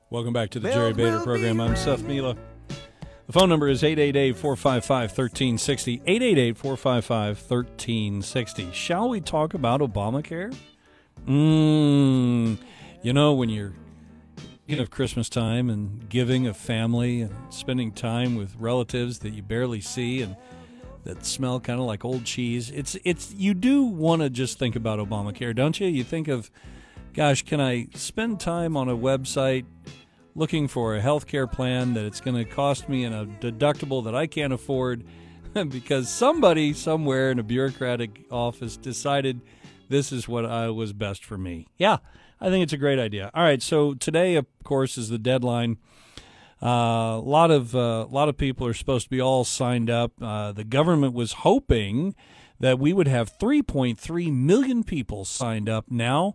Welcome back to the Jerry Bader program. I'm Seth Mila. The phone number is 888-455-1360, 888-455-1360. Shall we talk about Obamacare? You know, when you're thinking of Christmas time and giving a family and spending time with relatives that you barely see and that smell kind of like old cheese, it's you do want to just think about Obamacare, don't you? You think of, gosh, can I spend time on a website looking for a health care plan that it's going to cost me in a deductible that I can't afford because somebody somewhere in a bureaucratic office decided this is what was best for me. Yeah, I think it's a great idea. All right, so today, of course, is the deadline. A lot of people are supposed to be all signed up. The government was hoping that we would have 3.3 million people signed up now.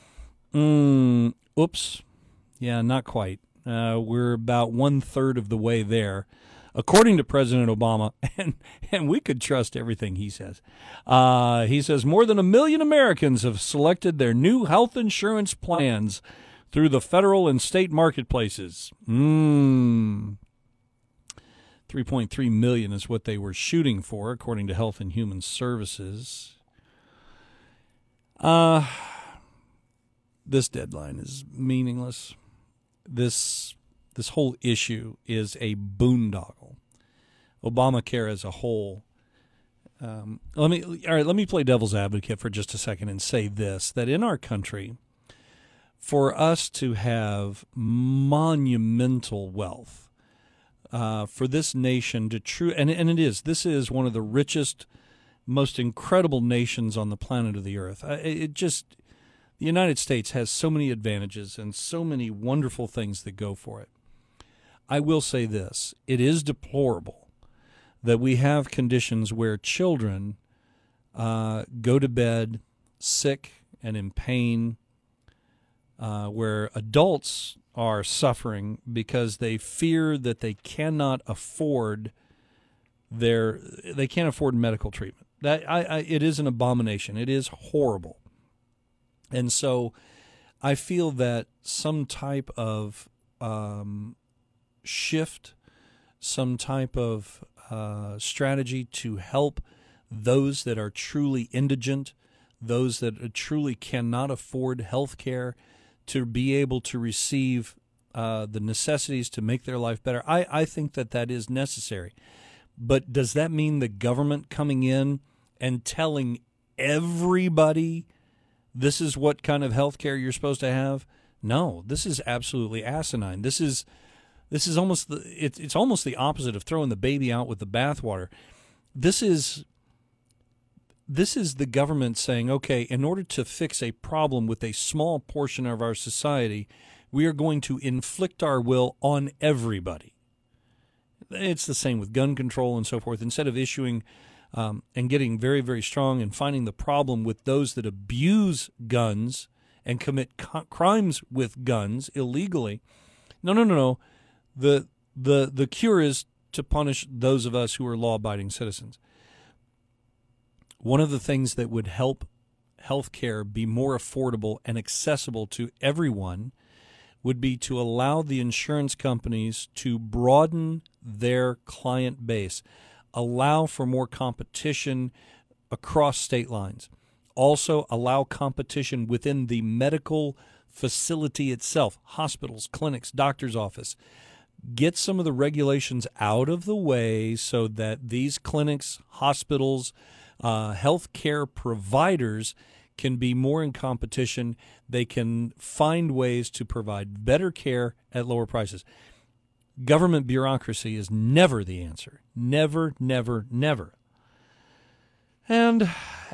Oops. Yeah, not quite. We're about 1/3 of the way there, according to President Obama, and we could trust everything he says. He says more than 1 million Americans have selected their new health insurance plans through the federal and state marketplaces. 3.3 million is what they were shooting for, according to Health and Human Services. This deadline is meaningless. This whole issue is a boondoggle. Obamacare as a whole. Let me play devil's advocate for just a second and say this: that in our country, for us to have monumental wealth, for this nation to this is one of the richest, most incredible nations on the planet of the earth. The United States has so many advantages and so many wonderful things that go for it. I will say this: it is deplorable that we have conditions where children go to bed sick and in pain, where adults are suffering because they fear that they cannot afford medical treatment. It is an abomination. It is horrible. And so I feel that some type of shift, some type of strategy to help those that are truly indigent, those that truly cannot afford health care, to be able to receive the necessities to make their life better. I think that is necessary. But does that mean the government coming in and telling everybody this is what kind of health care you're supposed to have? No, this is absolutely asinine. This is almost it's almost the opposite of throwing the baby out with the bathwater. This is the government saying, okay, in order to fix a problem with a small portion of our society, we are going to inflict our will on everybody. It's the same with gun control and so forth. Instead of issuing and getting very, very strong and finding the problem with those that abuse guns and commit crimes with guns illegally. No. The cure is to punish those of us who are law-abiding citizens. One of the things that would help healthcare be more affordable and accessible to everyone would be to allow the insurance companies to broaden their client base, allow for more competition across state lines, also allow competition within the medical facility itself, hospitals, clinics, doctor's office. Get some of the regulations out of the way so that these clinics, hospitals, healthcare providers can be more in competition. They can find ways to provide better care at lower prices. Government bureaucracy is never the answer. Never, never, never. And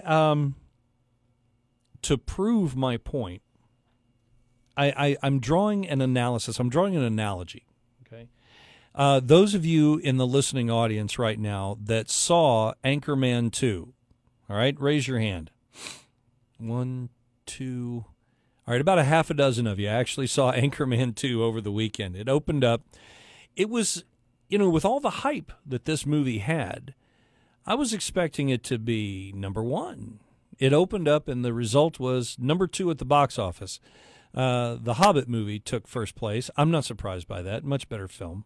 to prove my point, I'm drawing an analysis. I'm drawing an analogy. Okay, those of you in the listening audience right now that saw Anchorman 2, all right, raise your hand. 1, 2. All right, about a half a dozen of you actually saw Anchorman 2 over the weekend. It opened up. It was, with all the hype that this movie had, I was expecting it to be number one. It opened up, and the result was number 2 at the box office. The Hobbit movie took first place. I'm not surprised by that. Much better film.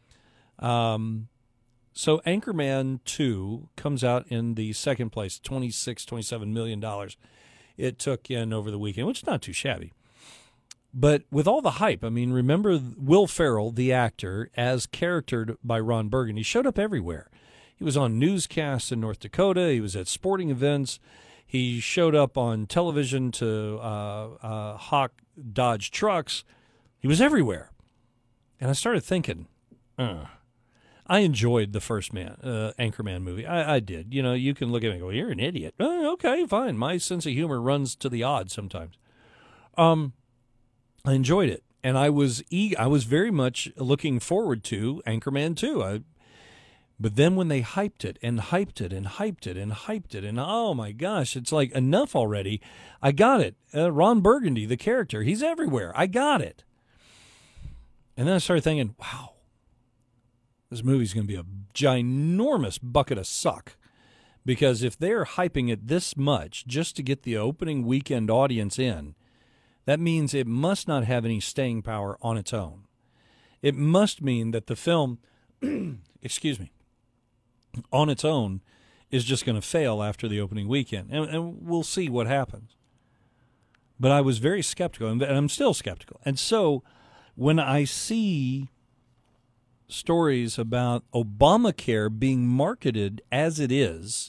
So Anchorman 2 comes out in the second place, $27 million it took in over the weekend, which is not too shabby. But with all the hype, I mean, remember Will Ferrell, the actor, as charactered by Ron Burgundy, showed up everywhere. He was on newscasts in North Dakota. He was at sporting events. He showed up on television to hawk Dodge trucks. He was everywhere. And I started thinking, I enjoyed the first Anchorman movie. I did. You know, you can look at me and go, you're an idiot. Okay, fine. My sense of humor runs to the odds sometimes. I enjoyed it, and I was very much looking forward to Anchorman 2. But then when they hyped it and hyped it and hyped it and hyped it, and oh my gosh, it's like enough already. I got it. Ron Burgundy, the character, he's everywhere. I got it. And then I started thinking, wow, this movie's going to be a ginormous bucket of suck. Because if they're hyping it this much just to get the opening weekend audience in, that means it must not have any staying power on its own. It must mean that the film, excuse me, on its own is just going to fail after the opening weekend. And we'll see what happens. But I was very skeptical, and I'm still skeptical. And so when I see stories about Obamacare being marketed as it is,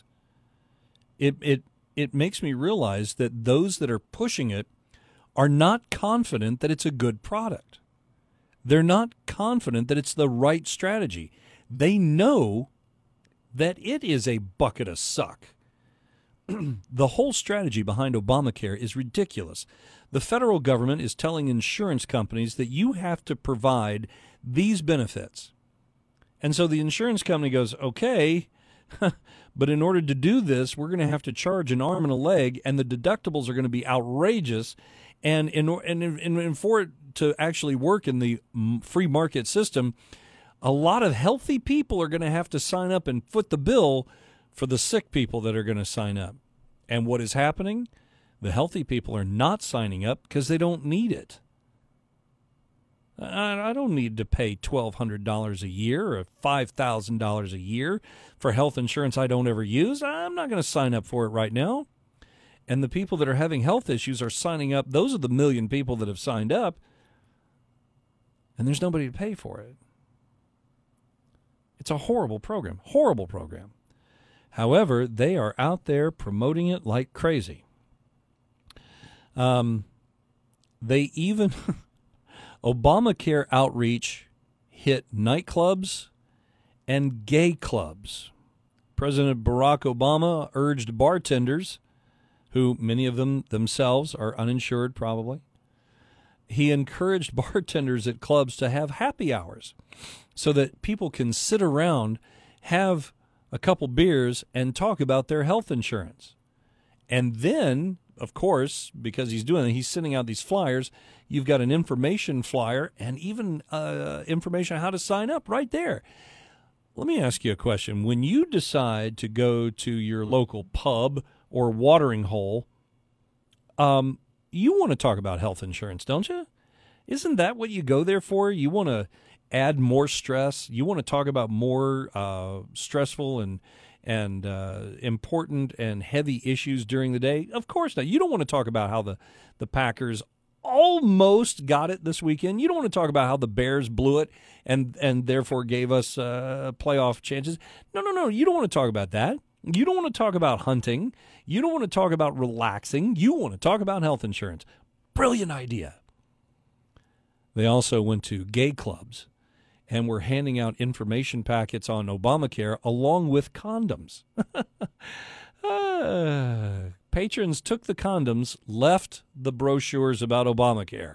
it makes me realize that those that are pushing it are not confident that it's a good product. They're not confident that it's the right strategy. They know that it is a bucket of suck. The whole strategy behind Obamacare is ridiculous. The federal government is telling insurance companies that you have to provide these benefits. And so the insurance company goes, okay, but in order to do this, we're going to have to charge an arm and a leg, and the deductibles are going to be outrageous. And for it to actually work in the free market system, a lot of healthy people are going to have to sign up and foot the bill for the sick people that are going to sign up. And what is happening? The healthy people are not signing up because they don't need it. I don't need to pay $1,200 a year or $5,000 a year for health insurance I don't ever use. I'm not going to sign up for it right now. And the people that are having health issues are signing up. Those are the million people that have signed up. And there's nobody to pay for it. It's a horrible program. Horrible program. However, they are out there promoting it like crazy. They even... Obamacare outreach hit nightclubs and gay clubs. President Barack Obama urged bartenders, who many of them themselves are uninsured probably, he encouraged bartenders at clubs to have happy hours so that people can sit around, have a couple beers, and talk about their health insurance. And then, of course, because he's doing it, he's sending out these flyers. You've got an information flyer and even information on how to sign up right there. Let me ask you a question. When you decide to go to your local pub or watering hole, you want to talk about health insurance, don't you? Isn't that what you go there for? You want to add more stress. You want to talk about more stressful and important and heavy issues during the day? Of course not. You don't want to talk about how the Packers almost got it this weekend. You don't want to talk about how the Bears blew it and therefore gave us playoff chances. No. You don't want to talk about that. You don't want to talk about hunting. You don't want to talk about relaxing. You want to talk about health insurance. Brilliant idea. They also went to gay clubs and were handing out information packets on Obamacare along with condoms. Patrons took the condoms, left the brochures about Obamacare.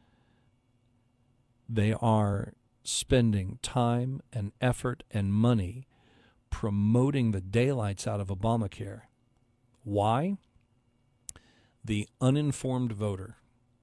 They are spending time and effort and money promoting the daylights out of Obamacare. Why? The uninformed voter.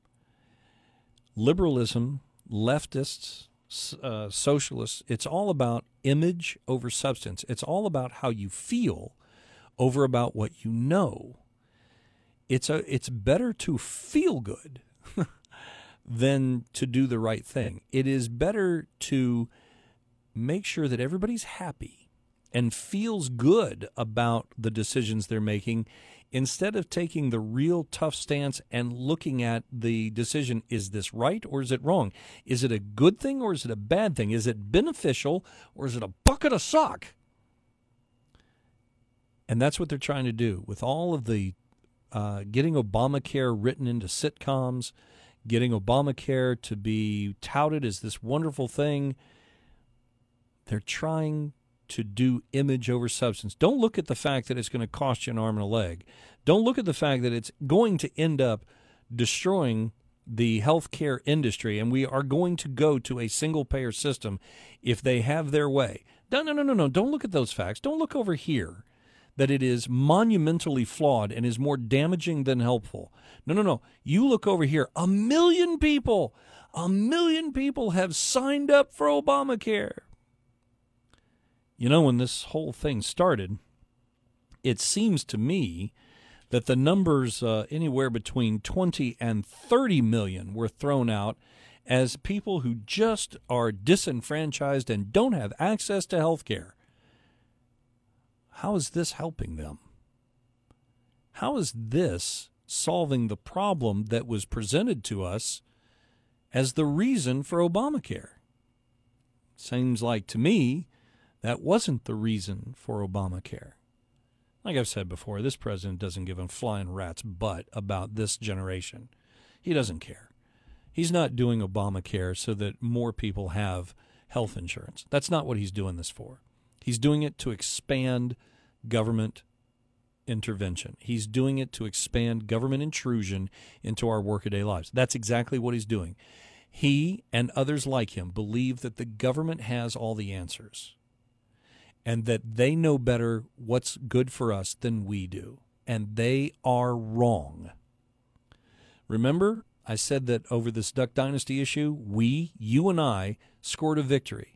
Liberalism, leftists, socialists, it's all about image over substance. It's all about how you feel over about what you know. It's better to feel good than to do the right thing. It is better to make sure that everybody's happy and feels good about the decisions they're making, instead of taking the real tough stance and looking at the decision, is this right or is it wrong? Is it a good thing or is it a bad thing? Is it beneficial or is it a bucket of sock? And that's what they're trying to do with all of the getting Obamacare written into sitcoms, getting Obamacare to be touted as this wonderful thing. They're trying to do image over substance. Don't look at the fact that it's going to cost you an arm and a leg. Don't look at the fact that it's going to end up destroying the healthcare industry, and we are going to go to a single-payer system if they have their way. No. Don't look at those facts. Don't look over here that it is monumentally flawed and is more damaging than helpful. No. You look over here. 1 million people have signed up for Obamacare. You know, when this whole thing started, it seems to me that the numbers anywhere between 20 and 30 million were thrown out as people who just are disenfranchised and don't have access to health care. How is this helping them? How is this solving the problem that was presented to us as the reason for Obamacare? Seems like to me that wasn't the reason for Obamacare. Like I've said before, this president doesn't give a flying rat's butt about this generation. He doesn't care. He's not doing Obamacare so that more people have health insurance. That's not what he's doing this for. He's doing it to expand government intervention. He's doing it to expand government intrusion into our workaday lives. That's exactly what he's doing. He and others like him believe that the government has all the answers, and that they know better what's good for us than we do. And they are wrong. Remember, I said that over this Duck Dynasty issue, you and I, scored a victory.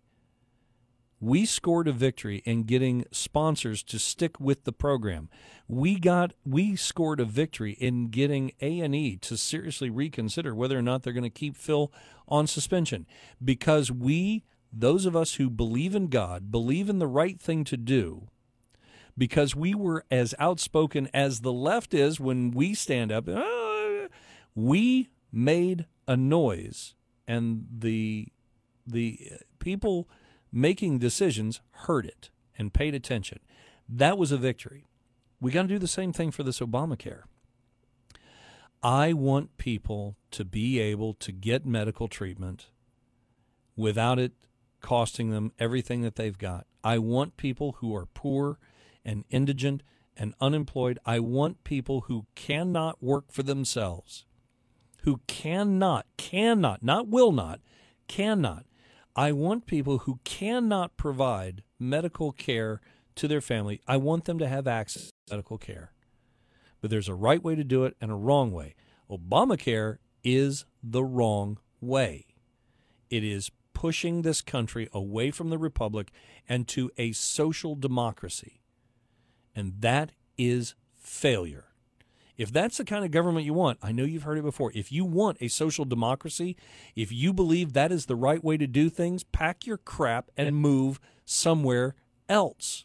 We scored a victory in getting sponsors to stick with the program. We scored a victory in getting A&E to seriously reconsider whether or not they're going to keep Phil on suspension. Because those of us who believe in God, believe in the right thing to do, because we were as outspoken as the left is when we stand up, we made a noise, and the people making decisions heard it and paid attention. That was a victory. We got to do the same thing for this Obamacare. I want people to be able to get medical treatment without it costing them everything that they've got. I want people who are poor and indigent and unemployed. I want people who cannot work for themselves, who cannot, not will not, cannot. I want people who cannot provide medical care to their family. I want them to have access to medical care. But there's a right way to do it and a wrong way. Obamacare is the wrong way. It is pushing this country away from the republic and to a social democracy. And that is failure. If that's the kind of government you want, I know you've heard it before. If you want a social democracy, if you believe that is the right way to do things, pack your crap and move somewhere else.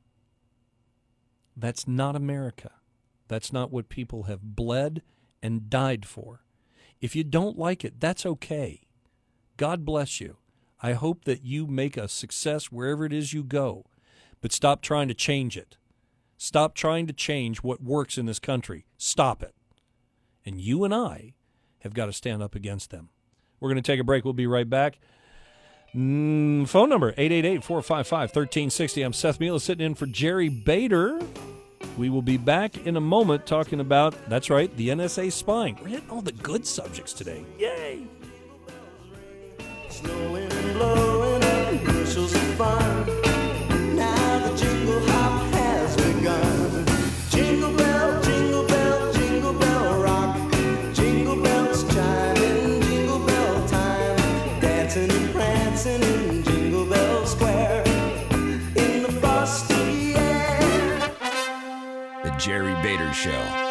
That's not America. That's not what people have bled and died for. If you don't like it, that's okay. God bless you. I hope that you make a success wherever it is you go, but stop trying to change it. Stop trying to change what works in this country. Stop it. And you and I have got to stand up against them. We're going to take a break. We'll be right back. Phone number, 888-455-1360. I'm Seth Mila sitting in for Jerry Bader. We will be back in a moment talking about, that's right, the NSA spying. We're hitting all the good subjects today. Yay! Snowing and blowing up bushels of fun. Now the jingle hop has begun. Jingle bell, jingle bell, jingle bell rock. Jingle bells chiming, jingle bell time. Dancing and prancing in Jingle Bell Square. In the frosty air. The Jerry Bader Show.